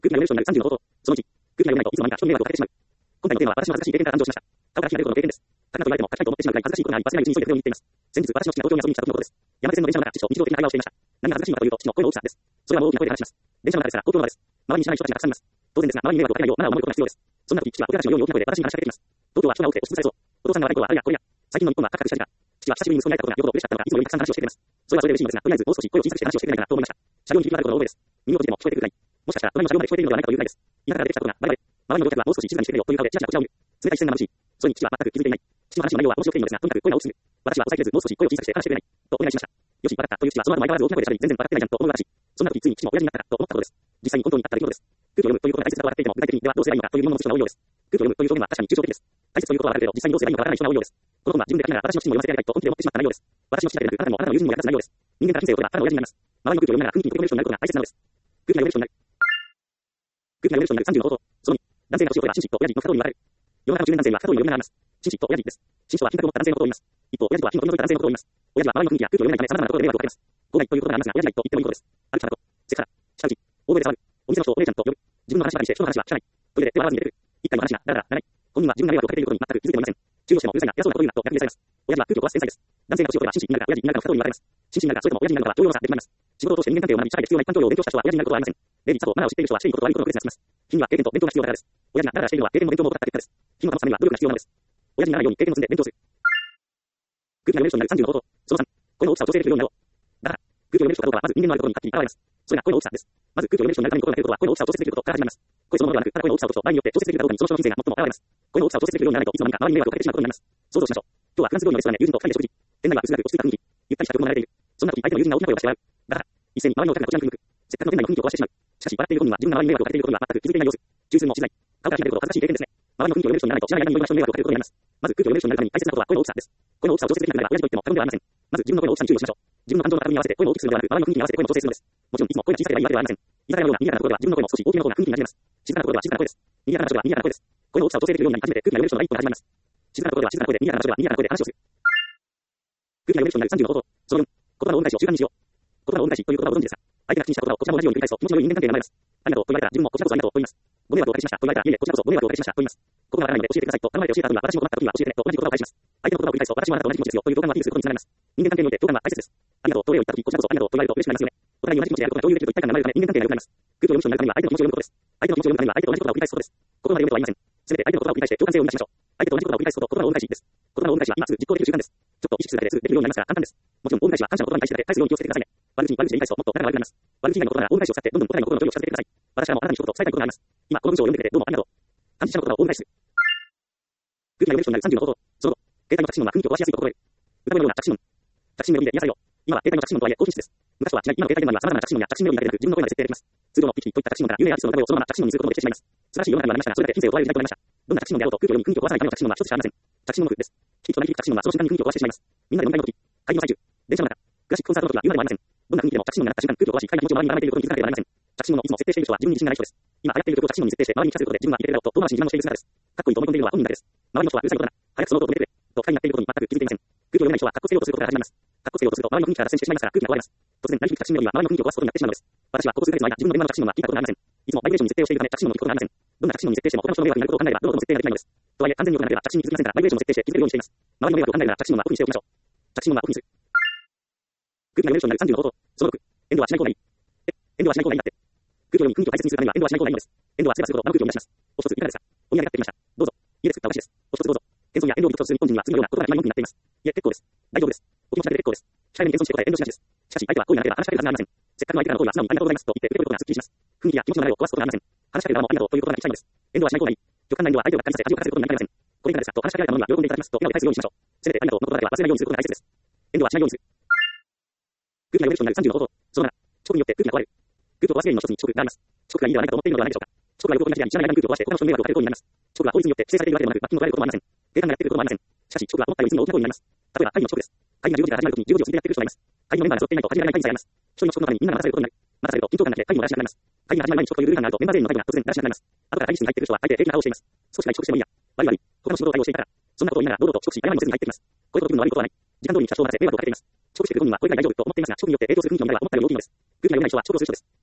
空気が読める人になる30の方法。その1、空気が読めないといつの間にか人に迷惑をかけてしまう。今回のテーマは私の恥ずかしい経験から誕生しました。顔から火が出ることの経験です。高く言われても書きたいと思ってしまうくらい恥ずかしいことがあり、忘れないうちに急いで筆を握っています。先日私の父が東京に遊びに来た時のことです。山手線の電車の中、父と日常的な会話をしていました。何が恥ずかしいのかというと、父の声の大きさです。それはもう大きな声で話します。電車の中ですから公共の場です。周りに知らない人たちがたくさんいます。当然ですが、周りに迷惑をかけないようマナーを守ることが必要です。そんな時、父は僕たちのように大きな声で私に話しかけてきます。東京は人が多くて押しつぶされそう。お父さんの悪いことはあれやこれや。最近の日本はカクカクしたりだ。父は久しぶりに息子に会ったことがよほど嬉しかったのか、いつもよりたくさん話をしてくれます。それはそれで嬉しいのですが、とりあえずもう少し声を小さくして話をしてくれないかなと思いました。車両に響き渡ることが多いです。耳を閉じても聞こえてくるくらい。もしかしたら隣の車両まで聞こえているのではないかというくらいです。田舎から出てきたことがバレバレ。周りの乗客はもう少し静かにしてくれよという顔でちらちらこちらを見る。冷たい視線が眩しい。それに父は全く気づいていない。父の話の内容は面白くていいのですが、とにかく声が大きすぎる。私は抑えきれずもう少し声を小さくして話してくれない。とお願いしました。よし、わかったという父はその後も相変わらず大きな声で喋り、全然わかってないじゃんと思うらしい。そんな時ついに父も親父になったかと思ったことです。実際に本当にあった出来事です。空気を読むということが大切だと笑っていても、具体的にではどうすればいいのかという疑問の持つ人が多いようです。空気を読むという表現は確かに抽象的です。大切ということはわかるけど、実際にどうすればいいのかわからない人が多いようです。この本は自分で書きながら私の父にも読ませてやりたいと本気で思ってしまった内容です。私の父だけでなく、あなたもあなたの友人にも役立つ内容です。人間から人生を取ればあなたの親父になります。周りの空気を読みながら雰囲気に溶け込める人になることが大切なのです。空気が読める人になる。空気が読める人になる30の方法。その2、男性が年を取れば紳士と親父の二通りに分かれる。世の中の中年男性には二通りの呼び名があります。紳士と親父です。紳士とは品格を持った男性のことを言います。一方、親父は品を取り除いた男性のことを言います。親父は周りの雰囲気や空気を読めないため様々なところで迷惑をかけます。誤解ということがありますが、親父ないと言ってもいいことです。歩き方と、セクハラ、舌打ち、大声で騒ぐ、お店の人をお姉ちゃんと呼ぶ、自分の話ばかりして人の話は聞かない、トイレで手を洗わずに出てくる、一回の話がだらだら長い、本人は自分が迷惑をかけていることに全く気づいていません。中庸してもうるさいな、偉そうなこと言うなと逆にされます。親父は空気を壊す天才です。男性が年を取れば紳士になるか親父になるかの二通りに分かれます。紳士になるかそれとも親父になるかは教養の差で決まります。仕事を通して人間関係を学び、社会で必要な一般教養を勉強した人は親父になることはありません。礼儀作法、マナーを知っている人はしていいこと悪いことの区別がつきます。品には経験と勉強が必要だからです。親父がだらだらしているのは経験も勉強も怠った結果です。品を保つためには努力が必要なのです。親父にならないように経験を積んで勉強する。空気が読める人になる30の方法。その3、声の大きさを調整できるようになろう。だから、空気を読める人かどうかはまず人間のあることにはっきり現れます。それが声の大きさです。まず空気を読める人になるために心がけることは声の大きさを調節できることから始まります。声そのものではなく、ただ声の大きさをと場合によって調節できるかどうかにその人の人生が最も現れます。声の大きさを調節できるようにならないといつの間にか周りに迷惑をかけてしまうことになります。想像しましょう。今日はフランス料理のレストランで友人と二人で食事。店内は薄暗く落ち着いた雰囲気。ゆったりした曲も流れている。そんな時相手の友人が大きな声を出して笑う。だから、一斉に周りのお客がこちらに振り向く。せっかくの店内の雰囲気を壊してしまう。しかし笑っている本人は自分が周りに迷惑をかけていることには全く気づいていない様子。中枢もしづらい。顔から火が出ること恥ずかしい経験ですね。周りの雰囲気を読める人にならないと知らない間にいろんな人に迷惑をかけることになります。まず空気を読める人になるために大切なことは声の大きさです。声の大きさを調節できなければ親父と言っても過言ではありません。まず自分の声の大きさに注意をしましょう。自分の感情の高みに合わせて声を大きくするのではなく、周りの雰囲気に合わせて声を調整するのです。もちろんいつも声が小さければいいわけではありません。居酒屋のような賑やかなところでは自分の声も少し大きめの方が雰囲気になじめます。静かなところでは静かな声です。賑やかな場所では賑やかな声です。声の大きさを調整できるようになり初めて空気が読める人の第一歩が始まります。静かなところでは静かな声で、賑やかな場所では賑やかな声で話をする。空気が読める人になる30の方法。その4、言葉の大返しを習慣にしよう。言葉の大返しという言葉をご存知ですか？相手が口にした言葉をこちらも同じように繰り返すと気持ちの良い人間関係が生まれます。ありがとうと言われたら自分もこちらこそありがとうと言います。ご迷惑をおかけしましたと言われたらいえいえこちらこそご迷惑をおかけしましたと言います。ここがわからないので教えてくださいと頼まれて教えた後には私も困った時には教えてねと同じ言葉を返します。相手の言葉を繰り返すと私もあなたと同じ気持ちですよという共感をアピールすることにつながります。人間関係において共感は大切です。ありがとうと礼を言った時こちらこそありがとうと言われると嬉しくなりますよね。お互いに同じ気持ちであることが共有できると一体感が生まれるため人間関係が良くなります。空気を読む人になるためには相手の気持ちを読むことです。相手の気持ちを読むためには相手と同じ言葉を繰り返すことです。ここまで読めとは言いません。せめて相手の言葉を繰り返して共感性を生み出しましょう。相手と同じ言葉を繰り返すこと、言葉の大返しです。言葉の大返しは今すぐ実行できる習慣です。ちょっと意識するだけですぐできるようになりますから簡単です。もちろん大返しは感謝の言葉に対してだけ返すように気をつけてくださいね。悪口に悪口で言い返すともっと仲が悪くなります。悪口以外の言葉なら大返しを使ってどんどんお互いの心の距離を近づけてください。私からもあなたに一言伝えたいことがあります。今この文章を読んでくれてどうもありがとう。感謝の言葉を大返しする。空気が読める人になる30の方法。その後、携帯の着信音は雰囲気を壊しやすいと心得る。歌声のような着信音。着信メロディで癒されよう。今は携帯の着信音とはいえ高品質です。昔は違い、今の携帯電話には様々な着信音や着信メロディだけでなく自分の声まで設定できます。通常のピッピといった着信音から有名アーティストの歌声をそのまま着信音にすることもできてしまいます。素晴らしい世の中にはなりましたが、それだけ人生を捉える時代となりました。どんな着信音であろうと空気を読み、雰囲気を壊さないための着信音は一つしかありません。着信音の工夫です。ピッと鳴り響く着信音はその瞬間に雰囲気を壊してしまいます。みんなで飲み会の時、会議の最中、電車の中、クラシックコンサートの時は言うまでもありません。どんな雰囲気でも着信音が鳴った瞬間空気を壊し、光の気持ちを周りに並べていることに気づかなければなりません。着信音をいつも設定している人は自分に自信がない人です。今流行っている曲を着信音に設定して周りに聞かせることで自分は聞いてくれるだろうと遠回しに自慢をしている姿です。かっこいいと思い込んでいるのは本人だけです。周りの人はうるさいことだな。早くその音を止めてくれ。と二人になっていることに全く気づいていません。空気を読めない人はかっこつけようとすることから始まります。かっこつけようとすると周りの雰囲気が脱線してしまいますから空気が壊れます。突然鳴り響く着信音は周りの雰囲気を壊すことになってしまうのです。私はここ数ヶ月の間自分の電話の着信音は聞いたことがありません。いつもバイブレーションに設定をしているため着信音に聞くことがありません。どんな着信音に設定しても他の人の迷惑になることを考えればどのことも設定ができないのです。とはいえ完全に良くなければ着信に気づきませんからバイブレーションを設定して気づけるようにしています。周りの迷惑を考えながら着信音はオフにしておきましょう。着信音はオフにする。空気が読める人になる30の方法。その6、遠慮はしない方がいい。遠慮はしない方がいいんだって。空気を読み雰囲気を大切にするためには遠慮はしない方がいいのです。遠慮はすればするほど場の空気を乱します。お一ついかがですか？お土産買ってきました。どうぞ。家で作ったお菓子です。お一つどうぞ。謙遜や遠慮を理解する日本人には次のような言葉が今文句になっています。いえ、結構です。大丈夫です。お気持ちだけで結構です。控えめに謙遜して答え遠慮しなしです。しかし相手は好意がなければ話しかけるはずがありません。せっかくの相手からの好意は素直にありがとうございますと言って受け取ることがすっきりします。雰囲気や気持ちの流れを壊すことがありません。話しかける側もありがとうということが言いたいのです。遠慮はしない方がいい。直感内容は相手をがっかりさせ味をかかせることになりかねません。これいかがですかと話しかけられた者には喜んでいただきますと笑顔で返すようにしましょう。せめてありがとうの言葉だけは忘れないようにすることが大切です。遠慮はしないようにする。空気が読める人になる30の方法。その7、遅刻によって空気が壊れる。空気を壊す原因の一つに遅刻があります。遅刻がいいではないかと思っているのではないでしょうか。遅刻が良くない時に知らない間に空気を壊して他の人に迷惑をかけることになります。遅刻は法律によって規制されているわけでもなく罰金を取られることもありません。計算がやっていることもありません。しかし遅刻は思ったよりいつも大きなことになります。例えば会議の遅刻です。会議が10時から始まるときに15時を過ぎてやっている人がいます。会議のメンバーが揃っていないと始められない会議さえあります。一人の遅刻のためにみんなが待たされることになる。待たされると緊張感が来て会議も出しなくなります。会議が始まる前に遅刻というルール感があるとメンバー全員の会議が突然出しなくなります。後から会議室に入っている人は大抵平気な顔をしています。少しが遅刻してもいいや。悪い悪い。他の仕事を対応していたから。そんなことを言いながら堂々と遅刻し謝りもせずに入ってきます。これほど気分の悪いことはない。時間通りに社長を待たせ迷惑をかけています。遅刻している本人はこれが大丈夫と思っていますが、遅刻によって影響する雰囲気の問題は思ったより大きいのです。空気が読めない人は遅刻をする人です。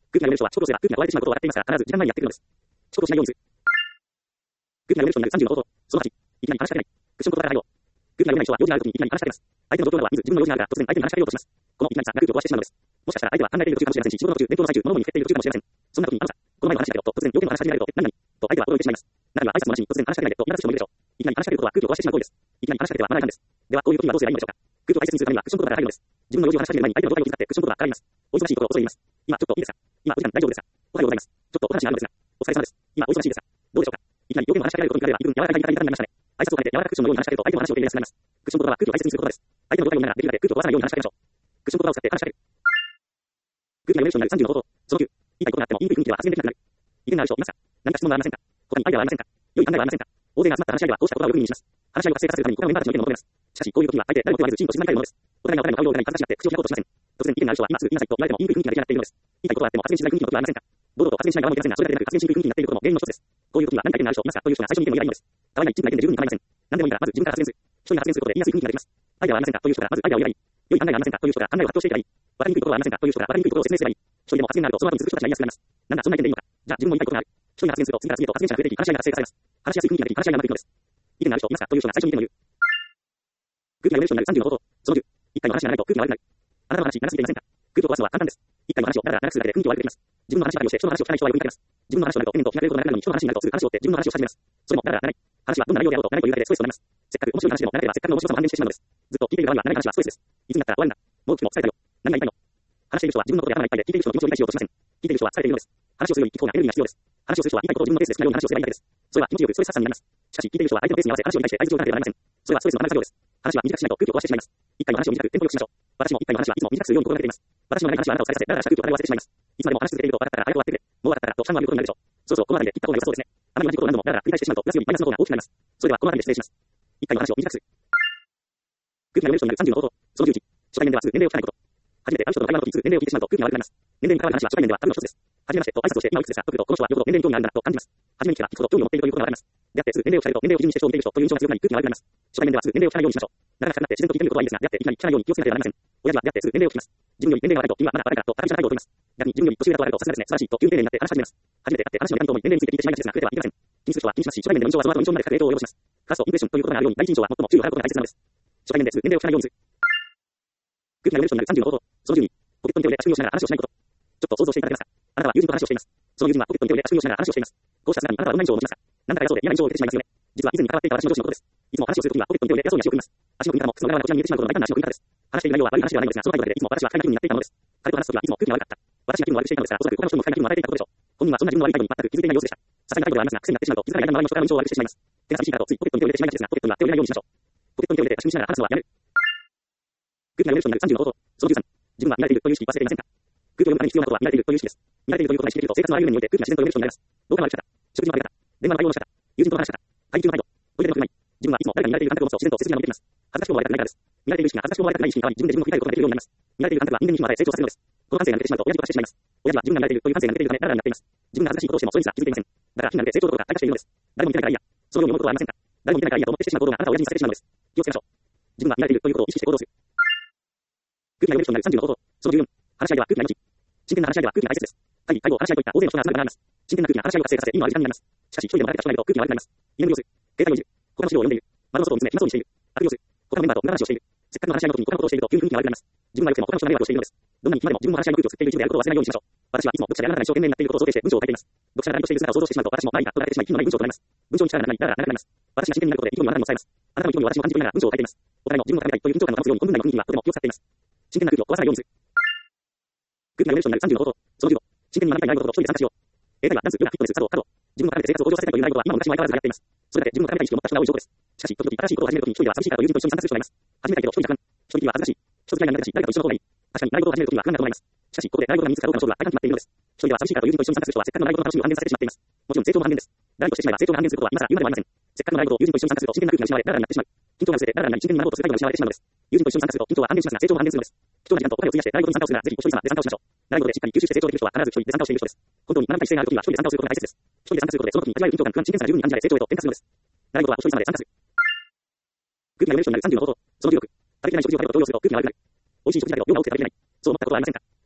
空気が読める人は、遅刻をすれば空気が壊れてしまうことを分かっていますが、必ず時間前にやってくるのです。遅刻をしないようにする。空気が読める人になる30の方法。その8、いきなり話しかけない。クッション言葉から対応。空気が読めない人は用事があるときにいきなり話しかけます。相手の状況などは見ず、自分の用事があるが、突然相手に話しかけようとします。このいきなりさが空気を壊してしまうのです。もしかしたら相手は考えている途中かもしれませんし、仕事の途中、勉強の最中、物に触れている途中かもしれません。そんな時に、この前の話だよと突然要件の話し始められると、何々と相手は驚いてしまいます。中には挨拶もなしに突然話しかけないでと見なす人もいるでしょう。いきなり話しかけることは空気を壊してしまう行為です。いきなり話しかけてはマナー違反です。では、こういう時にはどうすればいいのでしょうか。空気を大切にするためにはクッション言葉から入るのです。自分の用事を話し始める前に相手の状態を気遣ってクッション言葉から入ります。お忙しいところを遅い言います。今ちょっといいですか。今お時間大丈夫ですか。おはようございます。ちょっとお話があるのですが、お疲れ様です。今お忙しいですか。どうでしょうか。いきなり要件を話しかけられることに比べれば、幾分柔らかい言い方になりましたね。挨拶を兼ねて柔らかくクッションのように話しかけると相手の話を丁寧に進めます。クッション言葉は空気を大切にすることです。相手の状態を見ながらできるだけ空気を壊さないように話しかけましょう。クッション言葉を使って話しかける。空気が読める人になる30の方法。その9、言いたいことがあっても言いにくい雰囲気では発言できなくなる。意見がある人いますか。何か質問はありませんか。他にアイデアはありませんか。良い考えはありませんか。大勢が集まった話し合いではこうした言葉をよく耳にします。話し合いを活性化するために他のメンバーたちの意見を求めます。しかしこういう時は相手誰も手を挙げずチームと静まりたいものです。お互いがお互いの顔色を見ながら恥ずかしがって口を開こうとしません。突然意見がある人は今すぐ言いなさいと言われても言いにくい雰囲気が出来上がっているのです。言いたいことがあっても発言しづらい雰囲気の時はありませんか。堂々と発言しながらもいけませんが、それだけでなく発言しにくい雰囲気になっていることも原因の一つです。こういう時には何か意見がある人いますかという人が最初に意見を言えばいいのです。たわいないチームが意見で十分に構いません。何でもいいからまず自分から発言する。人に発言することで言いやすい雰囲気ができます。アイデアはありませんかという人がまずアイデアを言えばいい。良い考えがありませんかという人が考えを発表していけばいい。わかりにくいことはありませんかという人がわかりにくいことを説明すればいい。一人でも発言があるとその後に続く人たちが言いやすくなります。なんだそんな意見でいいのか。じゃあ自分も言いたいことがある。一人が発言すると次から次へと発言者が増えていき話し合いが活性化されます。話しやすい雰囲気ができ話し合いがうまくいくのです。意見がある人いますかという人が最初に意見を言う。空気が読める人になる30の方法。その10、一回の話がないと空気が悪くなる。あなたの話長すぎていませんか。空気を壊すのは簡単です。一回の話を長くするだけで雰囲気を悪くできます。自分の話ばかりをして人の話を聞かない人はよくになります。自分の話をなると延々と開けることがなくなるのに人の話になるとすぐ話を追って自分の話をし始めます。それも長くならない。話はどんな内容であろうと長く言うだけでストレスとなります。せっかく面白い話でも長ければせっかくの面白さも半減してしまうのです。ずっと聞いている側には長い話はストレスです。いつになったら終わるんだ。もう聞くも伝えたよ。何が言いたいの。話している人は自分のことで頭がいっぱいで聞いている人の気持ちを理解しようとしません。聞いている人は疲れているのです。話をするより聞く方がエネルギーが必要です。話をする人は言いたいことを自分のペースで好きなように話をすればいいだけです。それは気持ちよくストレス発散になります。しかし聞いている人は相手のペースに合わせ話を理解して相槌を打たなければなりません。それはストレスの溜まる作業です。話は短くしないと空気を壊してしまいます。一回の話を短くテンポよくしましょう。私も一回の話はいつも短くするように心がけています。私の長い話はあなたを疲れさせ、だらだらした空気を垂れ忘れてしまいます。いつまでも話し続けていると、笑ったら早く終わってくれ。もう笑ったらとシャンは言うことになるでしょう。そろそろこの辺りで切った方が良さそうですね。あまり同じことを何度もだらだら繰り返してしまうと、プラスよりマイナスの方が大きくなります。それではこの辺りで失礼します。一回の話を短くする。空気が読める人になる30の方法。その11、初対面ではすぐ年齢を聞かないこと。初めて会う人との会話の時にすぐ年齢を聞いてしまうと空気が悪くなります。年齢に関わる話は初対面では旅の一つです。初めましてと挨拶をして今いくつですかと聞くと、この人はよほど年齢に興味があるんだなと感じます。初めに聞けば聞くほど興味を持っているということがわかります。であってすぐ年齢を聞かれると年齢を基準にして人を見ている人という印象が強くなり空気が悪くなります。初対面ではすぐ年齢を聞かないようにしましょう。長くかかって自然と聞いてみることはいいですが、であっていきなり聞かないように気をつけなければなりません。親父はであってすぐ年齢を聞きます。自分より年齢が若いと今まだ若いからと高飛車な態度を取ります。逆に自分より年上だとあるとさすがですね、素晴らしいと急に丁寧になって話し始めます。初めて会って話の中身ともに年齢について聞いてしまいがちですが、触れてはいけません。気にする人は気にしますし、初対面での印象はその後の印象になる確定を及ぼします。ファーストインプレッションということがあるように第一印象は最も注意を払うことが大切なのです。初対面ですぐ年齢を聞かないようにする。空気が読める人になる30の方法。その12、ポケットに手を入れ足組みをしながら話をしないこと。ちょっと想像していただけますか。あなたは友人と話をしています。その友人はポケットに手を入れ足組みをしながら話をしています。こうした姿にあなたはどんな印象を持ちますか。なんだか偉そうで嫌な印象を受けてしまいますよね。実は以前に関わっていた私の上司のことです。いつも話をするときにはポケットに手を入れて偉そうに足を組みます。足の組み方も靴の柄がこちらに見えてしまうことの大胆な足の組み方です。話している内容は悪い話ではないのですが、その態度だけでいつも私は不快な気分になっていたのです。彼と話すときはいつも空気が悪かった。私が気分を悪くしていたのですが、おそらく他の人も不快な気分を与えていたことでしょう。本人はそんな自分の悪い態度に全く気づいていない様子でした。些細な態度ではありますが、癖になってしまうと気づかない間に周りの人からの印象を悪くしてしまいます。手が寂しいからとついポケットに手を入れてしまいがちですが、ポケットには手を入れないようにしましょう。ポケットに手を入れて足組みしながら話すのはやめる。空気が読める人になる30の方法。その13、自分は見られているという意識忘れていませんか。空気を読むために必要なことは見られているという意識です。見られているということが意識できると生活のあらゆる面において空気が自然と読める人になります。動画の歩き方、食事の食べ方、電話の対応の仕方、友人との話し方、配給の態度、トイレの振る舞い。自分はいつも誰かに見られている感覚を持つと自然と背筋が伸びてきます。恥ずかしく思われたくないからです。見られている意識が恥ずかしく思われたくない意識に変わり、自分で自分を振り返ることができるようになります。見られている感覚は人間に暇で成長させるのです。この感性が抜けてしまうと親父と化してしまいます。親父は自分が見られているという感性が抜けているため、だらだらになっています。自分が恥ずかしいことをしてもそれにすら気づいていません。だから気になって成長どころか退化しているのです。誰も見てないからいいや。そのように思うことはありませんか。誰も見てないからいいやと思ってしてしまう行動があなたを親父にさせてしまうのです。気をつけましょう。自分が見られているということを意識して行動する。空気が読める人になる30の方法。その14、話し合いでは空気が命。真剣な話し合いでは空気が大切です。会議、会合、話し合いといった大勢の人が集まるからなります。真剣な空気が話し合いを活性化させ、意味のある時間になります。しかし、一人でも誰か人がいると空気が悪くなります。居眠りをする。携帯をいじる。他の資料を読んでいる。窓の外を見つめ、暇そうにしている。あくびをする。他のメンバーと無駄話をしている。せっかくの話し合いの時に他のことをしていると急に空気が悪くなります。自分が良くても他の人が迷惑をしているのです。どんなに暇でも自分も話し合いの空気を吸っている一部であることを忘れないようにしましょう。私はいつも読者であなたが一生懸命になっていることを想定して文章を書いています。読者が何としている姿を想像してしまうと私も前が取られてしまい、気のない文章となります。文章に力がない、だから長くなります。私が真剣になることで意気込みをあなたにも伝えます。あなたの意気込みを私も感じ取りながら文章を書いています。お互いの自分のためたいという緊張感を保つように本文内の雰囲気にはとても気を使っています。真剣な空気を壊さないようにする。空気が読める人になる30の方法。その15、真剣に学びたい習い事と一人で参加しよう。英会話、ダンス、ヨガ、フィットネス、茶道、華道。自分のためで生活を向上させたいという習い事は今も昔も相変わらず流行っています。それだけ自分のためたい意識を持った人が多い証拠です。しかし、時々新しいことを始めるときに一人では寂しいからという友人と一緒に参加する人がいます。始めたいけど一人じゃ不安。人聞きは恥ずかしい。人付き合いが苦手だし、誰かと一緒の方がいい。確かに習い事を始めるときには不安が伴います。しかし、ここで習い事が身につくかどうかの勝負は大胆になっているのです。一人では寂しいからと友人と一緒に参加する人はせっかくの習い事の楽しみを半減させてしまっています。もちろん成長も半減です。誰としてしまえば成長が半減することは今更言うまでもありません。せっかくの習い事を友人と一緒に参加すると真剣な空気が失われ、だらだらになってしまう。緊張が薄れてだらだらに真剣に学ぼうとする態度が失われてしまうのです。友人と一緒に参加すると緊張は半減しますが成長も半減するのです。貴重な時間とお金を費やして習い事に参加をするならぜひお一人様で参加をしましょう。習い事でしっかり吸収して成長できる人は必ず一人で参加をしている人です。本当に学びたい姿勢があるときは一人で参加をすることが大切です。一人で参加することでその時に味わえる緊張感、不安、真剣さが十分に感じられ成長へと転化するのです。習い事はお一人様で参加する。空気が読める人になる30の方法。その16、食べきれない食事を食べると動揺すると空気が悪くなる。美味しい食事だけど量が多くて食べきれない。そう思ったことはありませんか。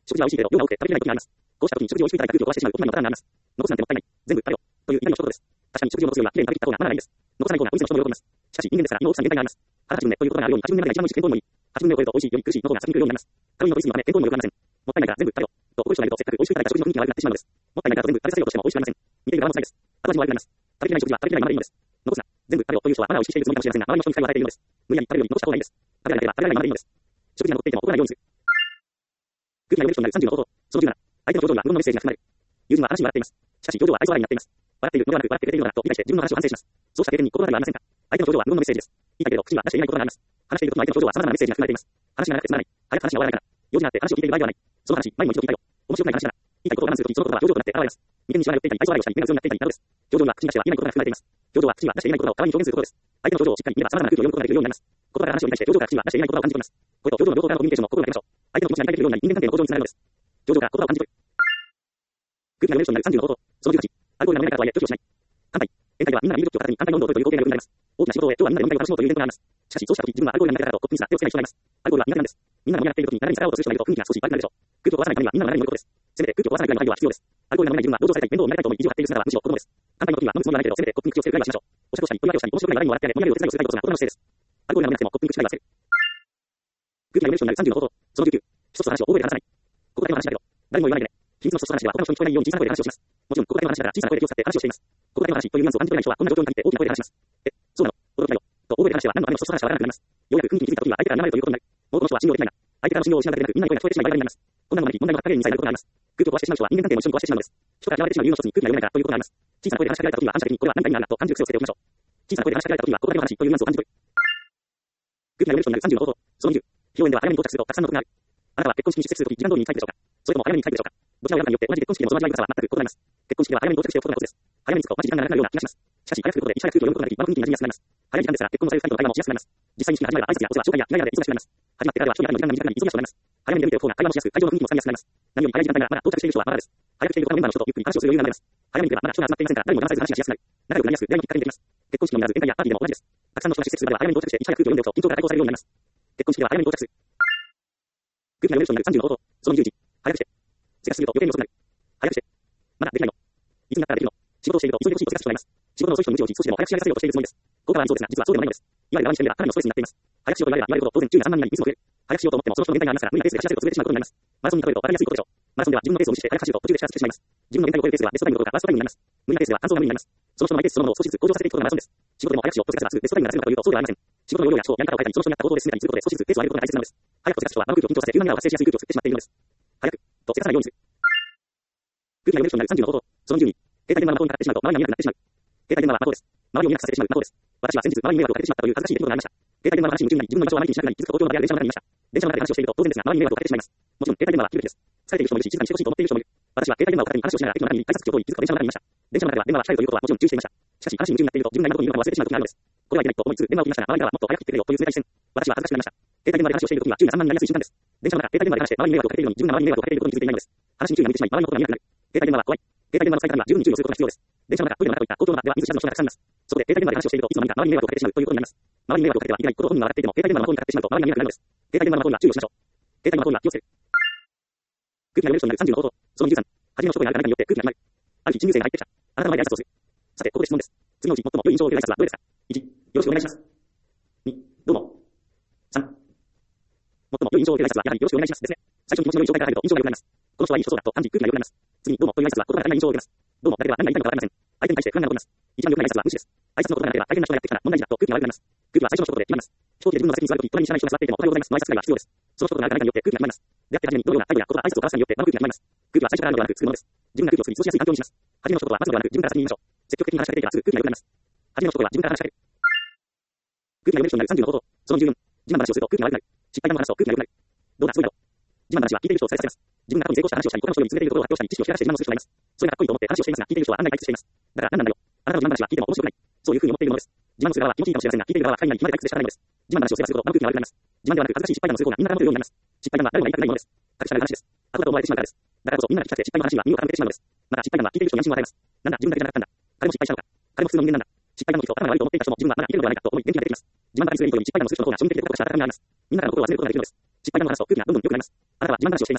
食事は美味しいけれど、量が多くて食べきれない時があります。こうした時に食事を美味しくいただいた空気を壊してしまう大人のパターンがあります。残すなんてもったいない。全部食べろ。という痛みの一言です。確かに食事を残すよりは、きれいに食べきった方がまだないんです。残さない方がお店の人も喜びます。しかし、人間ですから、胃の大きさに限界があります。腹8分目ということがあるように、8分目までが一番美味しく健康にもいい。8分目を超えると美味しいより苦しいの方が先に来るようになります。カロリーの取りすぎのため健康にも良くなりません。もったいないから全部食べろ。と怒る人がいると、せっかく美味しくいただいた食事の雰囲気が悪くなってしまうのです。もったいないから全部食べさせようとしても美味しくなりません。似ている側も辛いです。後味も悪くなります。食べきれない食事は食べきれないままでいいのです。残すな。全部食べろという人はまだ美味しくしているつもりかもしれませんが、周りの人に期待を与えているのです。無理やり食べるより残した方がいいです。食べられなければ食べられないままでいいのです。食事が残っていても怒らないようにする。空気が読める人になる30の方法。その17。相手の表情には無言のメッセージが含まれる。友人は話に笑っています。しかし表情は愛想笑いになっています。笑っているのではなく笑ってくれているのだと理解して自分の話を反省します。そうした経験に心当たりはありませんか。相手の表情は無言のメッセージです。言いたいけれど口には出していないことがあります。話している時の相手の表情は様々なメッセージが含まれています。話が長くてつまらない。早く話が終わらないから。用事があって話を聞いている場合ではない。その話、前にも一度聞いたよ。面白くない話なら。言いたいことを我慢するとき、そのことが表情となって現れます。眉間にしわが寄っていたり、愛想笑いをしたり、目が強くなっていたりなどです。表情には口に出しては言えないことが含まれています。表情は口には出していない言葉を代わりに表現することです。相手の表情をしっかり見れば様々な空気を読むことができるようになります。言葉から話を理解して表情から口には出していない言葉を感じ取ります。これと表情の両方からのコミュニケーションも心がけましょう。相手の気持ちが理解できるようになり、人間関係の向上につながるのです。表情から言葉を感じ取る。空気が読める人になる30の方法。その18。アルコールが飲めないからとはいえ拒否をしない。乾杯。宴会ではみんながミルクを片手に乾杯の温度をという工程がよくなります。大きな仕事を終え、今日はみんなで飲み会を楽しもうというイベントがあります。しかし、そうした時、自分はアルコールが苦手だからとコップにすら手をつけない人がいます。アルコールは苦手なんです。みんなが飲み合っている時に流れに逆らおうとする人がいると雰囲気が少し悪くなるでしょう。空気を壊さないためにはみんなの流れに乗ることです。せめて空気を壊さないくらいの配慮は必要です。アルコールが飲めない自分は労働されたり面倒を見られたいと思い意地を張っている姿はむしろ子供です。乾杯の時には飲むつもりはないけど、せめてコップに口をつけるくらいはしましょう。おしゃべりしたり、問い訳をしたり、面白くない笑いにも笑ってやれ、盛り上げるお手伝いをするがいいことが大人の姿勢です。アルコールが飲めなくてもコップに口くらいはつける。空気が読める人になる30の方法。その19。一つの話を大声で話さない。ここだけの話だけど、誰にも言わないでね。秘密の一つの話では他の人に聞こえないように小さな声で話をします。もちろん、ここだけの話だから小さな声で気を使って話をしています。ここだけの話というニュアンスを感じ取れない人はこんな状況に限って大きな声で話します。そうなの驚きないよ。と大声で話しては何のための一つの話はわからなくなります。ようやく雰囲気に気づいた時には相手から睨まれるということになる。もうこの人は信用できないな。相手からの信用を失うだけでなく、みんなの声が聞こえてしまいバラバラになります。こんなのままに問題の発覚にさえなることがあります。空気を壊してしまう人は人間関係も一緒に壊してしまうのです。人から嫌われてしまう理由の一つに空気が読めないからということがあります。小さな声で話しかけられた時には反射的にこれは何か意味があるなと感じる癖をつけておきましょう。小さな声で話しかけられた時にはここだけの話というニュアンスを感じ取る。空気が読める人になる30の方法。その20。披露宴では早めに到着するとたくさんの得がある。あなたは結婚式に出席するとき時間通りに帰るでしょうか。それとも早めに帰るでしょうか。どちらを選ぶかによって同じ結婚式でもその味わい深さは全く異なります。結婚式では早めに到着しておくことがコツです。早めに着くと同じ時間がなくなるような気がします。しかし早く来ることで一緒に空気を読むことができ、場の雰囲気に馴染みやすくなります。早い時間ですら結婚をされる二人との会話もしやすくなります。実際に式が始まれば挨拶やお世話、紹介や着替えやで忙しくなります。始まってからでは一人当たりの時間が短くなり忙しくなります。早めに出ておく方が会話もしやすく、会場の雰囲気もつかみやすくなります。何より早い時間帯がまだ到着している人はまだです。早く来ている他のメンバーの人とゆっくり話をする余裕が生まれます。早めに来ればまだ人が集まっていませんから誰も騙されず話がしやすくなる。仲良くなりやすく出会いのきっかけにできます。結婚式のみならず宴会やパーティーでも同じです。たくさんの人が出席する場では早めに到着していち早く空気を読んでおくと緊張から解放されるようになります。結婚式では早めに到着する。空気が読める人になる30の方法。その21。早くして。せかしすぎると余計に遅くなる。早くして。まだできないの。いつになったらできるの。仕事をしていると急いで欲しいとせかしてしまいます。仕事の遅い人の無知を少しでも早く仕上げさせようとしているつもりです。効果はありそうですが、実はそうでもないのです。いわゆる側にしてみればかなりのストレスになっています。早くしようと言われれば言われるほど当然注意が散漫になりミスも増える。早くしようと思ってもその人の限界がありますから無理なペースで走らせると潰れてしまうことになります。マラソンに例えると分かりやすいことでしょう。マラソンでは自分のペースを無視して早く走ると途中で死なせてしまいます。自分の限界を超えるペースではベストタイムどころかワーストタイムになります。無理なペースでは完走が無理になります。その人のマイペースそのものを少しずつ向上させていくことがマラソンです。仕事でも早くしようとせかすがすぐベストタイムが出せるかというとそうではありません。仕事の要領や人、やり方を変えたり、その人に合った行動で進めたりすることで少しずつペースを上げることが大切なのです。早くとせかす人は場の空気を緊張させ、急なミラーを発生しやすい空気を作ってしまっているのです。早くとせかさないようにする。空気が読める人になる30の方法。その12。携帯電話の的にかかってしまうと周りが見えなくなってしまう。携帯電話は魔法です。周りを見えなくさせてしまう魔法です。私は先日周りに迷惑をかけてしまったという恥ずかしい出来事がありました。携帯電話の話に夢中になり、自分の居場所をあまり気にしなくなり、気づくと公共の場である電車の中にいました。電車の中で話をしていると当然ですが、周りに迷惑をかけてしまいます。もちろん携帯電話は切るべきです。疲れている人もいるし、静かにしてほしいと思っている人もいる。私は携帯電話を片手に話をしながら駅の中にいる改札口を通り、気づくと電車の中にいました。電車の中では電話は控えるということはもちろん注意していました。しかし話に夢中になっていると自分が今どこにいるのか忘れてしまう時があるのです。これはいけないと思いつつ電話を切りましたが、周りからはもっと早く切ってくれよという冷たい視線。私は恥ずかしくなりました。携帯電話で話をしている時は注意が散漫になりやすい瞬間です。電車の中、携帯電話で話して周りに迷惑をかけているのに自分が周りに迷惑をかけていることに気づいていないのです。話に注意が向いてしまい、周りのことが見えなくなる。携帯電話は怖い。携帯電話の使い方には十分に注意をすることが必要です。電車の中、トイレの中といった公共の場では見ず知らずの人がたくさんいます。そこで携帯電話で話をしているといつの間にか周りに迷惑をかけてしまうということになります。周りに迷惑をかけてはいけないことを本人が笑っていても、携帯電話の方にかかってしまうと周りが見えなくなるのです。携帯電話の方には注意をしましょう。携帯電話の方には気をつける。空気が読める人になる30の方法。その13。初めの一言があるかによって空気が決まる。ある日、新入生が入ってきた。あなたの前で挨拶をする。さて、ここで質問です。次のうち最も良い印象を受ける挨拶はどれですか？ 1、よろしくお願いします。2、どうも。3、最も良い印象を受ける挨拶はやはりよろしくお願いしますですね。最初に気持ちの良い状態から入ると印象が良くなります。この人はいい人そうだと感じ空気が良くなります。次にどうもという挨拶は言葉が足りない印象を受けます。どうもだけでは何が言いたいのかわかりません。相手に対して不安が残ります。一番良くない挨拶は無視です。挨拶の言葉がなければ大変な人がやってきたら問題児だと空気が悪くなります。空気は最初の一言で決まります。飛行機で自分の座席に座るとき、隣に知らない人が座っていてもおはようございますの挨拶くらいは必要です。その一言があるかないかによって空気が決まります。出会って初めにどのような態度や言葉、挨拶を交わすかによって場の空気が決まります。空気は最初からあるのではなく作るものです。自分が空気を作り過ごしやすい環境にします。初めの一言は待つのではなく自分から先に言いましょう。積極的に話しかけていけばすぐ空気が良くなります。初めの一言は自分から話しかける。空気が読める人になる30の方法。その14。自慢話をすると空気が悪くなる。失敗談を話すと空気が良くなる。どうだ、すごいだろう。自慢話は聞いている人を再生させます。自分が過去に成功した話をしたり、他の人より優れていることを発表したり、知識をシェアして自慢をする人がいます。それがかっこいいと思って話をしていますが、聞いている人は案外退屈しています。だから何なんだよ。あなたの自慢話は聞いても面白くない。そういうふうに思っているものです。自慢をする側は気持ちいいかもしれませんが、聞いている側は快なり暇で退屈で仕方ないのです。自慢話をすればするほど場の空気が悪くなります。自慢ではなく恥ずかしい失敗談をする方がみんなが持っているようになります。失敗談は誰もが言いたくないものです。隠したら話です。後だと思われてしまうからです。だからこそみんなが聞きたくて失敗の話には耳を傾けてしまうのです。また失敗談は聞いている人に安心を与えます。なんだ自分だけじゃなかったんだ。彼も失敗したのか。彼も普通の人間なんだ。失敗談の時と頭が悪いと思っていた人も自分はまだいけるのではないかと思い元気が出てきます。自慢話にする人より失敗談をする人の方が庶民的で心地した温かみがあります。みんなからのことを忘れることができるのです。失敗談を話すと空気がどんどん良くなります。あなたは自慢話をしていませんか？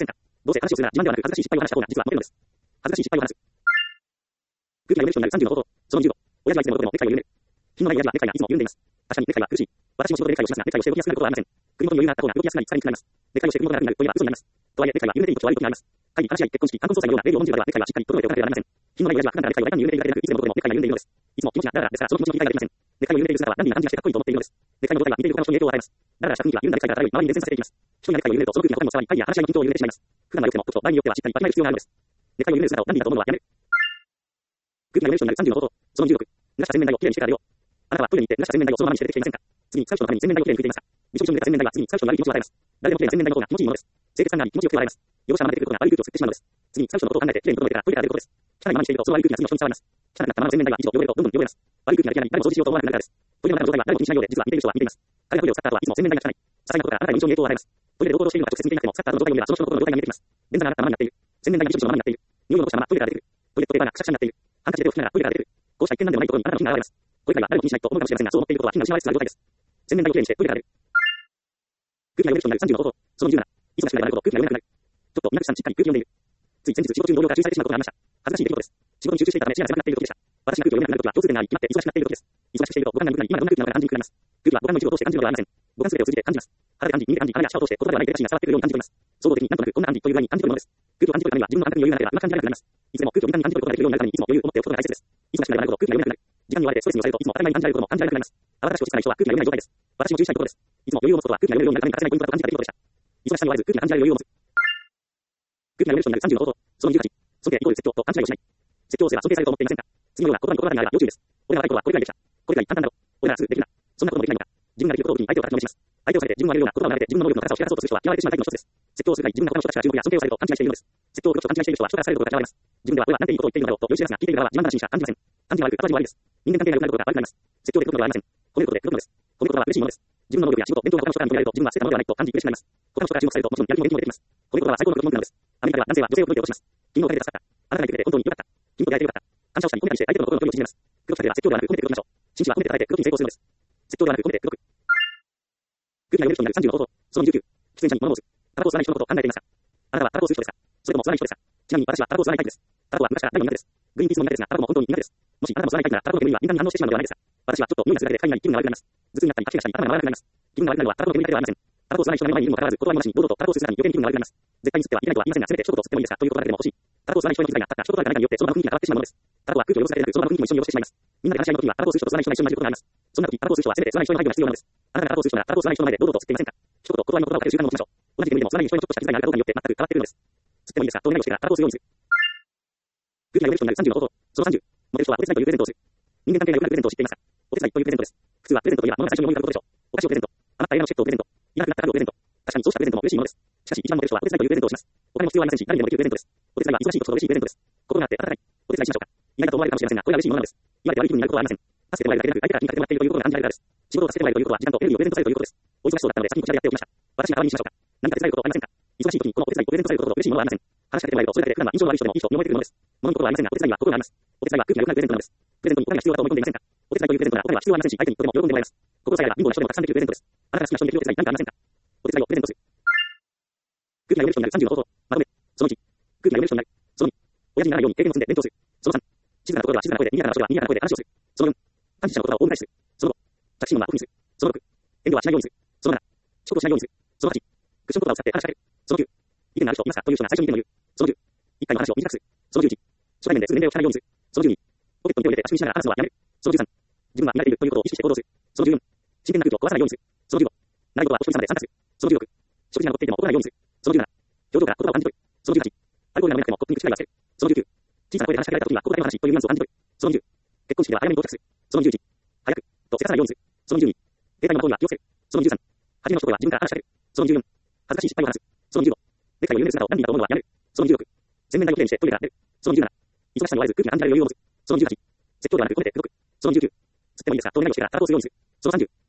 どうせ話をするなら自慢ではなく恥ずかしい失敗を話した方が実はモテるのです。恥ずかしい失敗を話す。空気が読める人になる30の方法。その15。親父はいつでもどこでもネクタイを緩める。品のない親父はネクタイがいつも緩んでいます。確かにネクタイは苦しい。私も仕事でネクタイをしますが、ネクタイをして動きやすくなることはありません。首元に余裕があった方が動きやすくなり、疲れにくくなります。ネクタイをして首元が楽になるといえば嘘になります。とはいえ、ネクタイは緩めていると悪いことがあります。会議、話し合い、結婚式、冠婚葬祭のような例を論じる場では、ネクタイはしっかり整えておかなければなりません。品のない親父は普段からネクタイを大胆に緩めているだけでなく、いつでもどこでもネクタイが緩んでいるのです。いつも気持ちがダラダラですから、その気持ちの理解ができません。ネクタイを緩めている姿はダンディーな感じがしてかっこいいと思っているのです。ネクタイの土台は見ている他の人に影響を与えます。ダラダラした雰囲気は緩んだネクタイが漂い、周りに伝染させていきます。人にネクタイを緩めると、その空気が他にも伝わり、会議や話し合いの緊張を緩めてしまいます。普段は良くても、時と場合によってはしっかりわきまえる必要があるのです。ネクタイを緩める姿をダンディーだと思うのはやめる。空気が読める人になる30の方法。その16。濡らした洗面台をきれいにしてから出よう。あなたはトイレに行って濡らした洗面台をそのままにして出てきていませんか？次に使う人のために洗面台をきれいに拭いていますか？びしょびしょに濡れた洗面台は次に使う人の悪い気持ちを与えます。誰でもきれいな洗面台の方が気持ちいいものです。清潔感があり気持ちよく洗えます。汚したまま出てくることが悪い空気を吸ってしまうのです。次に使う人のことを考えてきれいに整えてからトイレから出ることです。汚いままにしているとその悪い空気が次の人に伝わります。汚くなったままの洗面台は以上汚れるとどんどん汚れます。悪い空気が出ない誰も掃除しようと思わなくなるからです。トイレの中の状態は誰も気にしないようで実は見ている人は見ています。彼がトイレを使った後はいつも洗面台が汚い。些細なことからあなたに印象に影響を与えます。トイレで行動しているのが直接見ていなくても使った後の状態を見ればその人の心の状態が見えてきます。便座が洗ったままになっている。洗面台がびしょびしょのままになっている。匂いを残したままトイレから出てくる。トイレットペーパーがくしゃくしゃになっている。ハンカチで手を拭きながらトイレから出てくる。こうした一見なんでもないことにあなたの気が現れます。これくらいは誰も気にしないと思うかもしれませんが、そう思っていることは気が失われつつある状態です。洗面台をきれいにしてトイレから出る。空気が読める人になる30の方法。その17。忙しくなればなるほど空気が読めなくなる。ちょっと皆さんしっかり空気を読んでいる。つい先日仕事中に同僚から注意されてしまうことがありました。恥ずかしい出来事です。仕事に集中していたため視野が狭くなっている時でした。私が空気を読めなくなる時は共通点があり、決まって忙しくなっている時です。忙しくしていると五感が鈍くなり、今どんな空気なのか感じにくくなります。空気は五感の一部を通して感じるのではありません。五感全てを通じて感じます。肌で感じ、耳で感じ、鼻や舌を通して言葉ではないデレシーが伝わってくるように感じ取ります。総合的になんとなくこんな感じという具合に感じ取るものです。空気を感じ取るためには自分の感覚に余裕がなければうまく感じられなくなります。いつでも空気を敏感に感じ取ることができるようになるためにいつも余裕を持っておくことが大切です。忙しくなればなるほど空気が読めなくなる。時間に追われてストレスに押されるといつも当たり前に感じられることも感じられなくなります。慌ただしく落ち着かない人は空気が読めない状態です。私も注意したいことです。いつも余裕を持つことは空気が読めるようになるために欠かせないポイントだと感じた出来事でした。忙しさに追われず空気が感じられる余裕を持つ。空気が読める人になる30の方法。その18。尊敬イコール説教と勘違いをしない。説教をすれば尊敬されると思っていませんか？次のような言葉に心当たりがあれば要注意です。俺が若い頃はこれくらいでした。これくらい簡単だろ。俺ならすぐできるな。そんなこともできないのか。自分ができることを武器に相手を叩きのめします。相手をされて自分が言うような言葉を並べて自分の能力の高さを知らそうとする人は嫌われてしまうタイプの一つです。説教をする際に自分が他の人たちから注目や尊敬をされると勘違いしているのです。説教を武器と勘違いしている人は人からされることが嫌われます。自分では俺はなんていいことを言っているのだろうと余裕しますが聞いている側は自慢話にしか感じません。感じが悪く後味悪いです。人間関係が良くなることが悪くなります。説教で口説くのではありません。褒めることで口説くのです。褒めることは嬉しいものです。自分の能力や仕事、勉強が他の人から認められると自分は捨てたものではないと感じ苦しくなります。他の人から注目されるともちろんやる気も元気も出てきます。褒めることは最高の文句なのです。アメリカでは男性は女性を褒めて脅します。君のおかげで助かった。あなたが言ってくれて本当に良かった。君と出会えて良かった。感謝をしたり褒めたりして相手との心の距離を縮めます。黒さでは説教ではなく褒めて口説きましょう。真摯は褒めて叩いて口説きに成功するのです。説教ではなく褒めて口説く。空気が読める人になる30の方法。その19。喫煙者に物申す。タバコを吸わない人のことを考えていますか？あなたはタバコを吸う人ですか？それとも吸わない人ですか？ちなみに私はタバコを吸わないタイプです。タバコは昔から大の苦手です。グリーンピースも苦手ですが、タバコも本当に苦手です。もしあなたも吸わないタイプならタバコの煙には敏感に反応してしまうのではないですか？私はちょっと匂いがするだけで体内に気分が悪くなります。頭痛になったり、吐き気がしたり、頭が回らなくなります。気分が悪くなるのはタバコの煙だけではありません。タバコを吸わない人が目の前にいるにもかかわらず、断りもなしに堂々とタバコを吸う姿に余計に気分が悪くなります。絶対に吸ってはいけないとは言いませんが、せめて一言吸ってもいいですかということだけでも欲しい。タバコを吸わない人の気遣いがあったか、一言誰か何かによってその場の雰囲気が変わってしまうものです。タバコは空気を汚すだけでなく、その場の雰囲気も一緒に汚してしまいます。みんなで話し合いの時にはタバコを吸う人と吸わない人が一緒に混じることがあります。そんな時、タバコを吸う人はせめて吸わない人の配慮が必要なのです。あなたがタバコを吸う人ならタバコを吸わない人の前で堂々と吸っていませんか？一言断りの言葉をかける習慣を持ちましょう。同じ煙でも吸わない人にちょっとした気遣いがあるかどうかによって全く変わってくるのです。吸ってもいいですかとお願いをしてからタバコを吸うようにする。空気が読める人になる30の方法。その30。モテる人はお手伝いというプレゼントをする。人間関係が良くなるプレゼントを知っていますか？お手伝いというプレゼントです。普通はプレゼントといえば物が最初に思い浮かぶことでしょう。お菓子をプレゼント。余った映画のチケットをプレゼント。いらなくなった家具をプレゼント。確かにそうしたプレゼントも嬉しいものです。しかし一番モテる人はお手伝いというプレゼントをします。お金も必要ありませんし、誰にでもできるプレゼントです。お手伝いは忙しいことと嬉しいプレゼントです。心があって温かい。お手伝いしましょうか。意外だと思われるかもしれませんが、これは嬉しいものなのです。言われて悪い気分になることはありません。助けてもらえるだけでなく、相手から気にかけてもらっているということが感じられるからです。仕事を助けてもらえるということは時間とエネルギーをプレゼントされるということです。お忙しそうだったので先にこちらでやっておきました。私が代わりにしましょうか。何か手伝えることはありませんか？忙しい時にこのお手伝いをプレゼントされることと嬉しいものはありません。話しかけてもらえるとそれだけで普段は印象の悪い人でもいい人に思えてくるものです。物のことはありませんが、お手伝いは心があります。お手伝いは空気が良くなるプレゼントなのです。プレゼントにお金が必要だと思い込んでいませんか？お手伝いというプレゼントならお金は必要ありませんし、相手にとても喜んでもらえます。心さえあれば貧乏な人でもたくさんできるプレゼントです。あなたが好きな人にできるお手伝いなんかありませんか？お手伝いをプレゼントする。空気が読める人になる30の方法。まとめ。その1。空気が読める人になる。その2。親父にならないように経験を積んで勉強する。その3。静かなところでは静かな声で、賑やかな場所では賑やかな声で話をする。その4。感謝の言葉を大返しする。その5。着信音はオフにする。その6。遠慮はしないようにする。その7。遅刻をしないようにする。その8。クッション言葉を使って話しかける。その9。意見がある人いますかという人が最初に意見を言う。その10。一回の話を短くする。その11。初対面ですぐ年齢を聞かないようにする。その12。ポケットに手を入れて足踏みしながら話すのはやめる。その13。自分は見られているということを意識して行動する。その14。真剣な空気を壊さないようにする。その15。内容はお一人様で参加する。その16。食事が残っていても怒らないようにする。その17。表情から言葉を感じ取る。その18。アルコールが飲めなくてもコップに口が言わせる。その19。小さな声で話しかけられた時には心だけの話というニュアンスを感じ取る。その20。結婚式では早めに到着する。その21。早くとせかさないようにする。その22。携帯の音には気をつける。その23。初めの一声は自分から話しかける。その24。恥ずかしい失敗を話す。その25。ネクタイを緩める姿を何だと思うのはやめる。その26。洗面台をきれいにしてトイレから出る。その27。忙しさに追われず空気が感じられる余裕を持つ。その18。説教ではなく褒めて口説く。その19。吸ってもいいですかとお願いをしてからタバコを吸うようにする。その30。